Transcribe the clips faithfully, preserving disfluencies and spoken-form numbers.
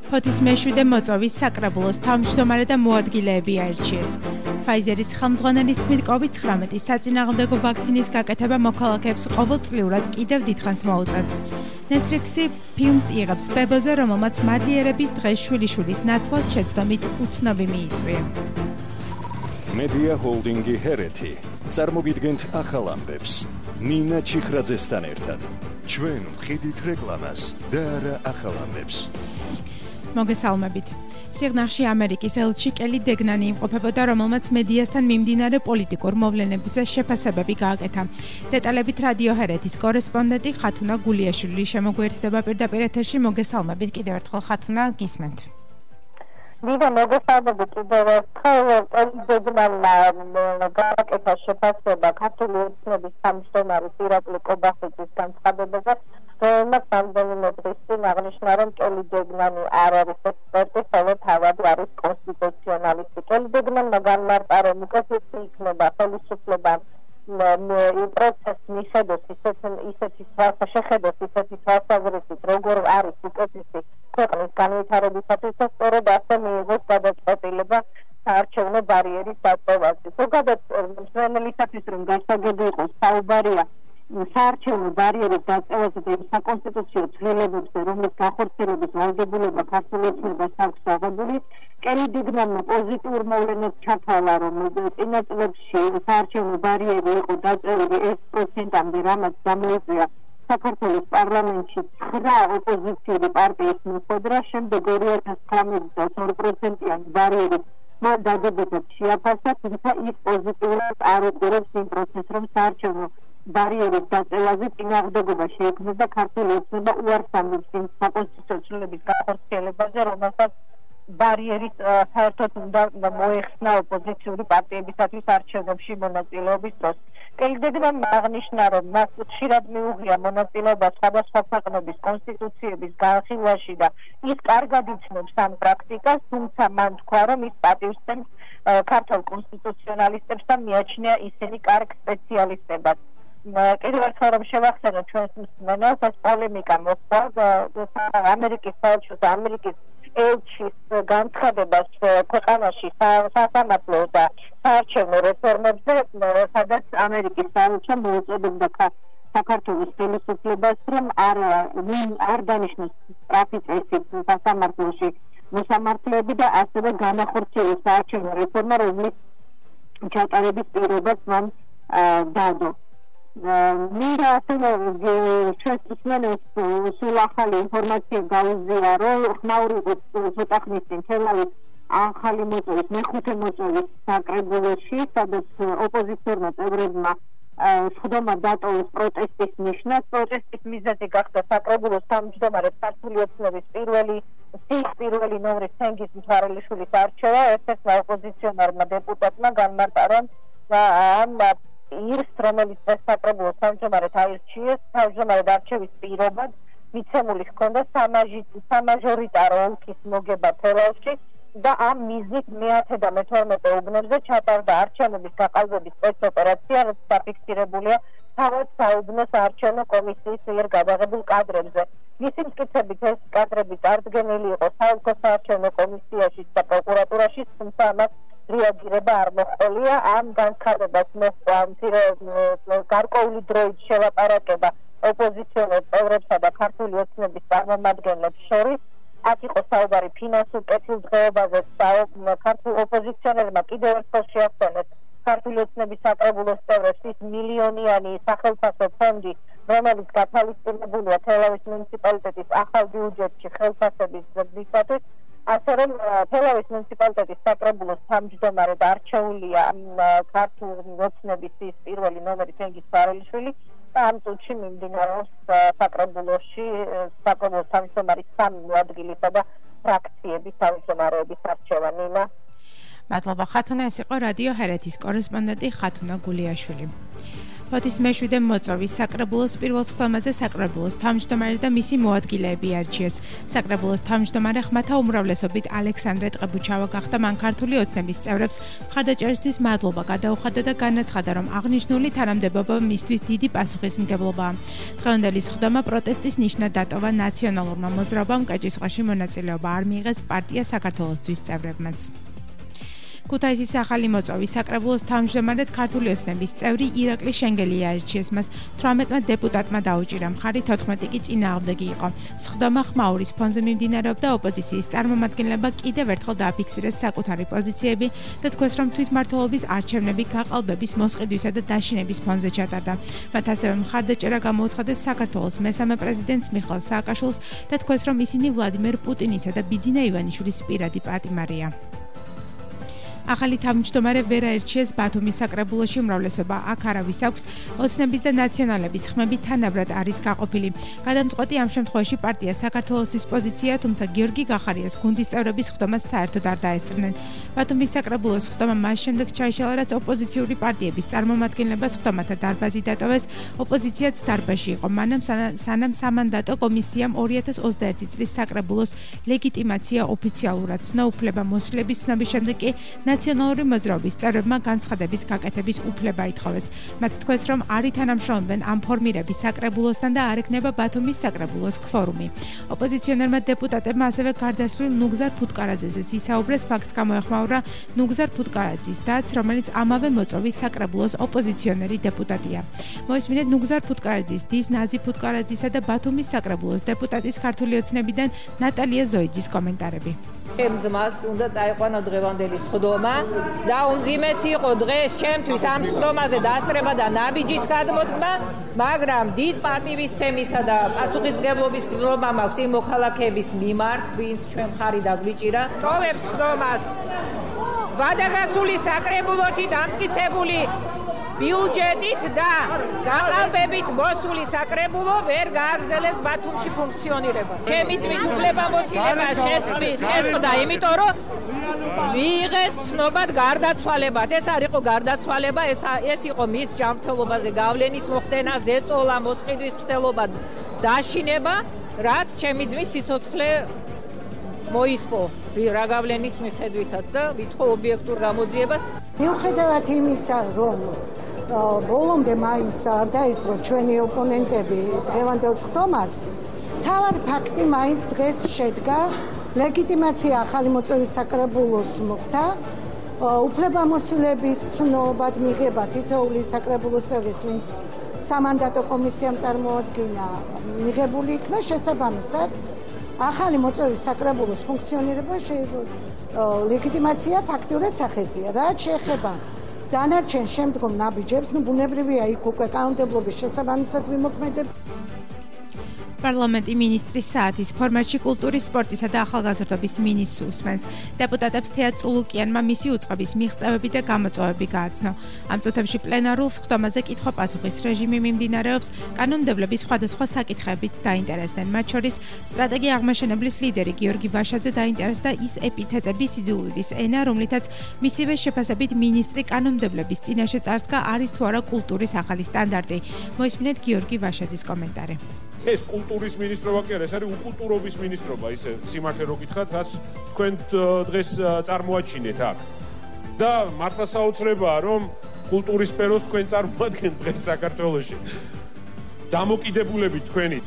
ფოთის მეშვიდე მოწვევის საკრებულოს თავმჯდომარე და მოადგილეები აირჩიეს. Pfizer-ის ხელმძღვანელის თქმით, კოვიდ ცხრამეტის საწინააღმდეგო ვაქცინის გაკეთება მოქალაქეებს ყოველწლიურად კიდევ დიდხანს მოუწევთ. Netflix-ი ფილმს იღებს ბებოზე, რომელმაც მადლიერების დღეს შვილიშვილის ნაცვლად შეცდომით უცნობი მიიწვია. Media Holding-ი ჰერეთი წარმოგიდგენთ ახალ ამბებს. ნინა ჩიხრაძესთან ერთად. ჩვენ ვხედით რეკლამას და არა ახალ ამბებს. მოგესალმებით. სიღნაღში ამერიკის ელჩი კელი დეგნანი იმყოფებოდა, რომელმაც მედიასთან მიმდინარე პოლიტიკურ მოვლენებზე შეფასებები გააკეთა. დეტალებით რადიო ჰერეთის კორესპონდენტი ხათუნა გულიაშვილი შემოგვიერთდება პირდაპირ ეთერში. მოგესალმებით კიდევ ერთხელ ხათუნა, გისმენთ. Nina მოგესალმებით კიდევ ერთხელ კელი დეგნანმა გააკეთა შეფასება ქართული ოცნების თავმჯდომარის ირაკლი კობახიძის განცხადებაზე, რომელმაც რამდენიმე დღის წინ აღნიშნა, რომ კელი დეგნანი არ არის ექსპერტი, ხოლო თავად არის კონსტიტუციონალისტი. კელი დეგნანმა განმარტა, რომ უკეთესი იქნება ხელისუფლება პროცესს მიხედოს ისეთი შეხედოს ისეთი თვალსაზრისით, როგორ არის უკეთესი ქვეყნის განვითარებისათვის და სწორედ ასე მიიღოს გადაწყვეტილება საარჩევნო ბარიერის დაწევაზე. ზოგადად მსმენელისათვის რომ გასაგები იყოს საუბარია საარჩევნო ბარიერის დაწევაზე და საკონსტიტუციო ცვლილებებზე, რომლის განხორციელების ვალდებულება ქართულ ოცნებას აქვს აღებული, კელი დეგნანმა პოზიტიურ მოვლენას ჩათვალა, რომ წინა წლებში საარჩევნო ბარიერი იყო დაწეული ერთ პროცენტამდე, რამაც გამოიწვია საქართველოს პარლამენტში ცხრა ოპოზიციური პარტიის მოხვედრა, შემდეგ ორი ათას ცხრამეტი ორი პროცენტიანი ბარიერი მათ დადებითად შეაფასა, თუმცა ის პოზიტიურად არ უყურებს იმ პროცესს, რომ საარჩევნო ბარიერის დაწევაზე წინააღმდეგობა შეიქმნეს და ქართული ოცნება უარს ამბობს იმ საკონსტიტუციო ცვლილების განხორციელებაზე, რომელსაც ბარიერის საერთოდ უნდა მოეხსნა ოპოზიციური პარტიებისათვის არჩევნებში მონაწილეობის დროს. კელი დეგნანმა აღნიშნა, რომ მას ხშირად მიუღია მონაწილეობა სხვადასხვა ქვეყნების კონსტიტუციების განხილვაში და ის კარგად იცნობს ამ პრაქტიკას, თუმცა მან თქვა, რომ ის პატივსცემს ქართულ კონსტიტუციონალისტებს და მიაჩნია ისინი კარგ სპეციალისტებად. კიდევ ერთხელ რომ შევახსენოთ ჩვენს მსმენელს, ეს პოლემიკა მოხდა ამერიკის საელჩოს და ამერიკის ელჩის განცხადებას ქვეყანაში სასამართლო და საარჩევნო რეფორმებზე, სადაც ამერიკის საელჩომ მოუწოდებდა საქართველოს ხელისუფლებას, რომ არ არ დანიშნოს სწრაფი წესით სასამართლოში მოსამართლეები და ასევე განახორციელოს საარჩევნო რეფორმა, რომლის ჩატარების პირობას მან დადო. მინდა ასევე ჩვენს მსმენელს სულ ახალი ინფორმაცია გაუზია, რომ ხმაური იყო ცოტა ხნის წინ თელავის ახალი მოწვევის მეხუთე მოწვევის საკრებულოში, სადაც ოპოზიციურმა წევრებმა სხდომა დატოვეს პროტესტის ნიშნად. პროტესტის მიზეზი გახდა საკრებულოს თავმჯდომარე ქართული ოცნების პირველი სიის პირველი ნომრის თენგიზ მთვარელიშვილის არჩევა. ერთ-ერთმა ოპოზიციონერმა დეპუტატმა განმარტა, რომ ამ ირს, რომელიც დღეს საკრებულოს თავმჯდომარედ აირჩიეს, თავმჯდომარედ არჩევის პირობად მიცემული ჰქონდა სამაჟორიტარო ოლქის მოგება თელავში და ამ მიზნით მეათე და მეთორმეტე უბნებზე ჩატარდა არჩევნების გაყალბების სპეცოპერაცია, რაც დაფიქსირებულია თავად საუბნოს საარჩევნო კომისიის მიერ გადაღებულ კადრებზე. მისი მტკიცებით ეს კადრები წარდგენილი იყო საოლქო საარჩევნო კომისიაში და პროკურატურაში, თუმცა ამას რეაგირება არ მოჰყოლია. ამ განცხადებას მოჰყვა მცირე გარკვეული დროით შელაპარაკება ოპოზიციონერ წევრებსა და ქართული ოცნების წარმომადგენლებს შორის. აქ იყო საუბარი ფინანსურ კეთილდღეობაზე და ქართულ ოპოზიციონერმა კიდევ ერთხელ შეახსენეს ქართული ოცნების საკრებულოს წევრებს ის მილიონიანი სახელმწიფო ფონდი, რომელიც გათვალისწინებულია თელავის მუნიციპალიტეტის ახალ ბიუჯეტში ხელფასების ზრდისათვის, ასე რომ თელავის მუნიციპალიტეტის საკრებულოს თავმჯდომარედ არჩეულია ქართული ოცნების ის პირველი ნომერი თენგიზ მთვარელიშვილი და ამ წუთში მიმდინარეობს საკრებულოში საკრებულოს თავმჯდომარის სამი მოადგილისა და ფრაქციების თავმჯდომარეების არჩევა. ნინა, მადლობა ხათუნა, ეს იყო რადიო ჰერეთის კორესპონდენტი ხათუნა გულიაშვილი. ფოთის მეშვიდე მოწვევის საკრებულოს პირველ სხდომაზე საკრებულოს თავმჯდომარე და მისი მოადგილეები აირჩიეს. საკრებულოს თავმჯდომარე ხმათა უმრავლესობით ალექსანდრე ტყებუჩავა გახდა. მან ქართული ოცნების წევრებს მხარდაჭერისთვის მადლობა გადაუხადა და განაცხადა, რომ აღნიშნული თანამდებობა მისთვის დიდი პასუხისმგებლობაა. დღევანდელი სხდომა პროტესტის ნიშნად დატოვა ნაციონალურმა მოძრაობამ, კაჭისყრაში მონაწილეობა არ მიიღეს პარტია საქართველოსთვის წევრებმაც. ქუთაისის ახალი მოწვევის საკრებულოს თავმჯდომარედ ქართული ოცნების წევრი ირაკლი შენგელი აირჩიეს. მას თვრამეტმა დეპუტატმა დაუჭირა მხარი, თოთხმეტი კი წინააღმდეგი იყო. სხდომა ხმაურის ფონზე მიმდინარეობდა, ოპოზიციის წარმომადგენლებმა კიდევ ერთხელ დააფიქსირეს საკუთარი პოზიციები და თქვეს, რომ თვითმმართველობის არჩევნები გაყალბების, მოსყიდვისა და დაშინების ფონზე ჩატარდა. მათ ასევე მხარდაჭერა გამოუცხადეს საქართველოს მესამე პრეზიდენტს მიხეილ სააკაშვილს და თქვეს, რომ ისინი ვლადიმერ პუტინისა და ბიძინა ივანიშვილის პირადი პატიმარია. ახალი თავმჯდომარე ვერ აირჩიეს ბათუმის საკრებულოში, უმრავლესობა აქ არავის აქვს. ოცნების და ნაციონალების ხმები თანაბრად არის გაყოფილი. გადამწყვეტი ამ შემთხვევაში პარტია საქართველოსთვის პოზიცია, თუმცა გიორგი გახარიას გუნდის წევრების სხდომას საერთოდ არ დაესწრნენ. ბათუმის საკრებულოს სხდომა მას შემდეგ ჩაიშალა, რაც ოპოზიციური პარტიების წარმომადგენლება სხდომათა დარბაზი დატოვეს. ოპოზიციაც დარბაზში იყო, მანამ სანამ სამანდატო კომისიამ ორი ათას ოცდაერთი წლის საკრებულოს ლეგიტიმაცია ოფიციალურად ცნო. უფლება მოსვლების ცნობის შემდეგ კი ნაციონალური მოძრაობის წევრებმა განცხადების გაკეთების უფლება ითხოვეს. მათ თქვეს, რომ არ ითანამშრომლობენ ამ ფორმირების საკრებულოსთან და არ ექნება ბათუმის საკრებულოს ქვორუმი. ოპოზიციონერმა დეპუტატებმა ასევე გარდასვლილ ნუგზარ ფუტკარაძეზე ისაუბრეს. ფაქტს გამოეხმაურა ნუგზარ ფუტკარაძის დაც, რომელიც ამავე მოწვევის საკრებულოს ოპოზიციონერი დეპუტატია. მოისმინეთ ნუგზარ ფუტკარაძის დის, ნაზი ფუტკარაძისა და ბათუმის საკრებულოს დეპუტატის ქართული ოცნებიდან ნატალია ზოიძის კომენტარები. ძმას უნდა წაიყვანო დღევანდელი სხდომა და უმძიმესი იყო დღეს ჩემთვის ამ სხდომაზე დასწრება და ნაბიჯის გადმოდგმა, მაგრამ დიდ პატივისცემისა და პასუხისმგებლობის გრძნობა მაქვს იმ მოქალაქეების მიმართ, ვინც ჩვენ მხარი დაგვიჭირა. ტოვებს სხდომას ვადაგასული საკრებულოთი დამტკიცებული ბიუჯეტით და გაყალბებით მოსული საკრებულო ვერ გააგრძელებს ბათუმში ფუნქციონირებას. ჩემი ძმის უფლებამოსილება შეწყდა, იმიტომ რომ მიიღეს ცნობად გარდაცვალებად. ეს არ იყო გარდაცვალება, ეს ეს იყო მის ჯანმრთელობაზე გავლენის მოხდენა, ზეწოლა, მოსყიდვის მცდელობა, დაშინება, რაც ჩემი ძმის სიცოცხლე მოისპო რა გავლენის მიხედვითაც და ვითხოვ ობიექტურ გამოძიებას. მიუხედავად იმისა, რომ ბოლომდე მაინც არ დაესწრო ჩვენი ოპონენტები დღევანდელ სხდომას, თავარი ფაქტი მაინც დღეს შედგა. ლეგიტიმაცია ახალი მოწვევის საკრებულოს მოხდა. უფლებამოსილების ცნობად მიღება თითოეული საკრებულოს წევრის, ვინც სამანდატო კომისიამ წარმოადგინა, მიღებული იქნა. შესაბამისად, ახალი მოწვევის საკრებულოს ფუნქციონირება ლეგიტიმაცია ფაქტურად სახეზია. რაც შეეხება დანარჩენ შემდგომ ნაბიჯებს, ნუ ბუნებრივია იქ უკვე კანონმდებლობის შესაბამისად ვიმოქმედებთ. პარლამენტი მინისტრის საათის ფორმატში კულტურის, სპორტისა და ახალგაზრდობის მინისტრს უსმენს. დეპუტატებს თეა წულუკიანმა მისი უწყების მიღწევები და გამოწვევები გააცნო. ამ წუთებში პლენარულ სხდომაზე კითხვა-პასუხის რეჟიმი მიმდინარეობს. კანონმდებლების სხვადასხვა საკითხებით დაინტერესდნენ. მათ შორის სტრატეგია აღმაშენებლის ლიდერი გიორგი ვაშაძე დაინტერესდა ის ეპითეტები სიძულვილის ენა, რომლითაც მისივე შეფასებით მინისტრი კანონმდებლების წინაშე წარსდგა, არის თუ არა კულტურის ახალი სტანდარტი. მოისმინეთ გიორგი ვაშაძის კომენტარი. ეს კულტურის მინისტრობა კი არა, ეს არის უკულტურობის მინისტრობა, ისე სიმართლე რო გითხრათ, რაც თქვენ დღეს წარმოაჩინეთ აქ. და მართლა საოცრებაა, რომ კულტურის სფეროს თქვენ წარმოადგენთ დღეს საქართველოში. დამოკიდებულებით თქვენი.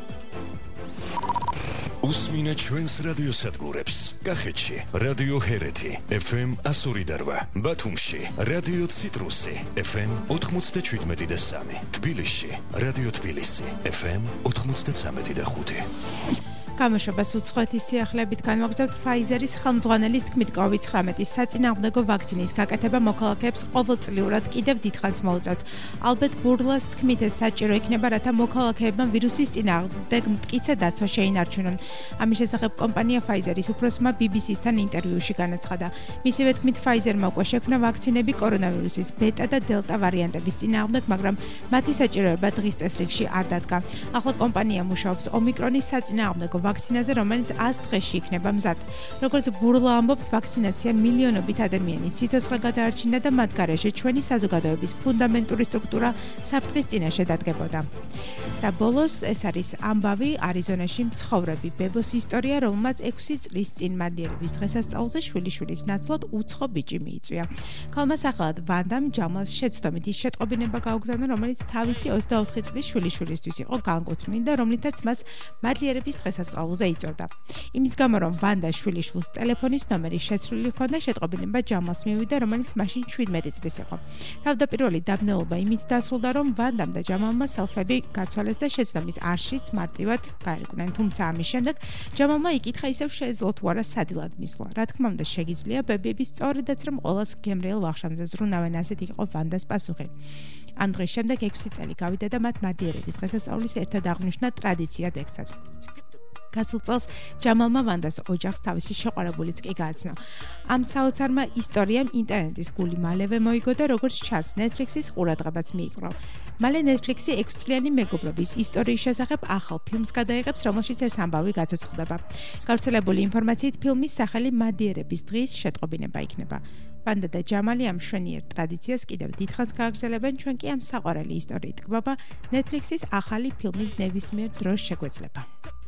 უსმინეთ ჩვენს რადიოსადგურებს. კახეთში რადიო ჰერეთი ეფ ემ ასორი და რვა, ბათუმში რადიო ციტრუსი ეფ ემ ოთხმოცდაშვიდმეტი და სამი, თბილისში რადიო თბილისი ეფ ემ ოთხმოცდაცამეტი და ხუთი. გამოშვებას უცხოეთის სიახლეებით განვაგრძევთ. Pfizer-ის ხელმძღვანელის თქმით, კოვიდ ცხრამეტის საწინააღმდეგო ვაქცინის გაკეთება მოქალაქეებს ყოველწლიურად კიდევ დიდხანს მოუწევთ. ალბეთ ბურლას თქმით, ეს საჭირო იქნება, რათა მოქალაქეებმა ვირუსის წინააღმდეგ მტკიცე დაცვა შეინარჩუნონ. ამის შესახებ კომპანია Pfizer-ის უფროსმა ბი ბი სი-სთან ინტერვიუში განაცხადა. მისივე თქმით, Pfizer-მა უკვე შექმნა ვაქცინები კორონავირუსის ბეტა და დელტა ვარიანტების წინააღმდეგ, მაგრამ მათი საჭიროება დღის წესრიგში არ დადგა. ახლა კომპანია მუშაობს ომიკრონის საწინააღმდეგო ვაქცინაზე, რომელიც ას დღეში იქნება მზად. როგორც ბურლა ამბობს, ვაქცინაცია მილიონობით ადამიანის სიცოცხლე გადაარჩინდა და მათ გარეშე ჩვენი საზოგადოების ფუნდამენტური სტრუქტურა საფრთხის წინაშე დადგებოდა. და ბოლოს ეს არის ამბავი არიზონაში მცხოვრები ბებოს ისტორია, რომელმაც ექვსი წლის წინ მადლიერების დღესასწაულზე შვილიშვილის ნაცვლად უცხო ბიჭი მიიწვია. ქალმა სახელად ვანდამ ჯამალს შეცდომით ის შეტყობინება გაუგზავნა, რომელიც თავისი ოცდაოთხი წლის შვილიშვილისთვის იყო განკუთვნილი და რომლითაც მას მადლიერების დღესასწაულზე იწვევდა. იმის გამო, რომ ვანდა შვილიშვილს ტელეფონის ნომერი შეცვლილი ჰქონდა, შეტყობინება ჯამალს მივიდა, რომელიც მაშინ შვიდმეტი წლის იყო. თავდაპირველი დაბნელობა იმით დასრულდა, რომ ვანდამ და ჯამალმა სელფები გაცვალეს და შეცდომის არშიც მარტივად გაერკვნენ, თუმცა ამის შემდეგ ჯამალმა იკითხა ისევ შეეძლო თუ არა სადილად მისვლა. რა თქმა უნდა, შეგიძლია ბებიები სწორედაც რომ ყოველს გემრიელ ვახშამზე ზრუნავენ, ასეთ იყო ვანდას პასუხი. ამ დღის შემდეგ ექვსი წელი გავიდა და მათ მადლიერების დღესასწაულის ერთად აღნიშნა ტრადიციად ექცათ. გასულ წელს ჯამალმა ვანდას ოჯახს თავისი შეყვარებულიც კი გააცნო. ამ საოცარმა ისტორიამ ინტერნეტის გული მალევე მოიგო და როგორც ჩანს, Netflix-ის ყურადღებაც მიიპყრო. მალე Netflix-ი ექვსწლიანი მეგობრობის ისტორიის შესახებ ახალ ფილმს გადაიღებს, რომელშიც ეს ამბავი გაცოცხლდება. გავრცელებული ინფორმაციით ფილმის სახელი მადლიერების დღის შეტყობინება იქნება. ვანდა და ჯამალი ამ მშვენიერ ტრადიციას კიდევ დიდხანს გააგრძელებენ, ჩვენ კი ამ საყვარელი ისტორიით გვობა Netflix-ის ახალი ფილმის ნებისმიერ დროს შეგვეძლება.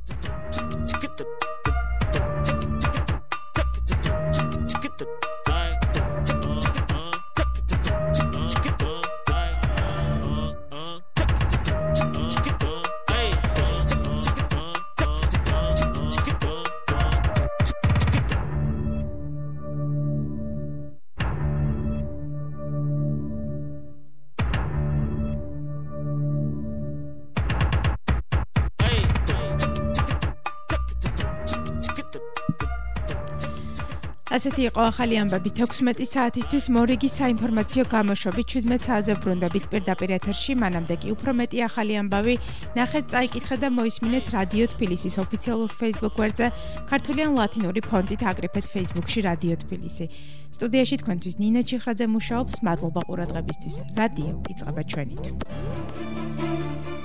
ასეთი იყო ახალი ამბები ექვსმეტი საათისთვის მორიგი საინფორმაციო გამოშვებით შვიდმეტ საათზე ბრუნდებით პირდაპირ ეთერში, მანამდე კი უფრო მეტი ახალი ამბავი ნახეთ, წაიკითხეთ და მოისმინეთ რადიო თბილისის ოფიციალურ Facebook გვერდზე, ქართული ან ლათინური ფონტით აკრიფეთ Facebook-ში რადიო თბილისი. სტუდიაში თქვენთვის ნინა ჩიხრაძე მუშაობს, მადლობა ყურადღებისთვის. რადიო იწყება ჩვენით.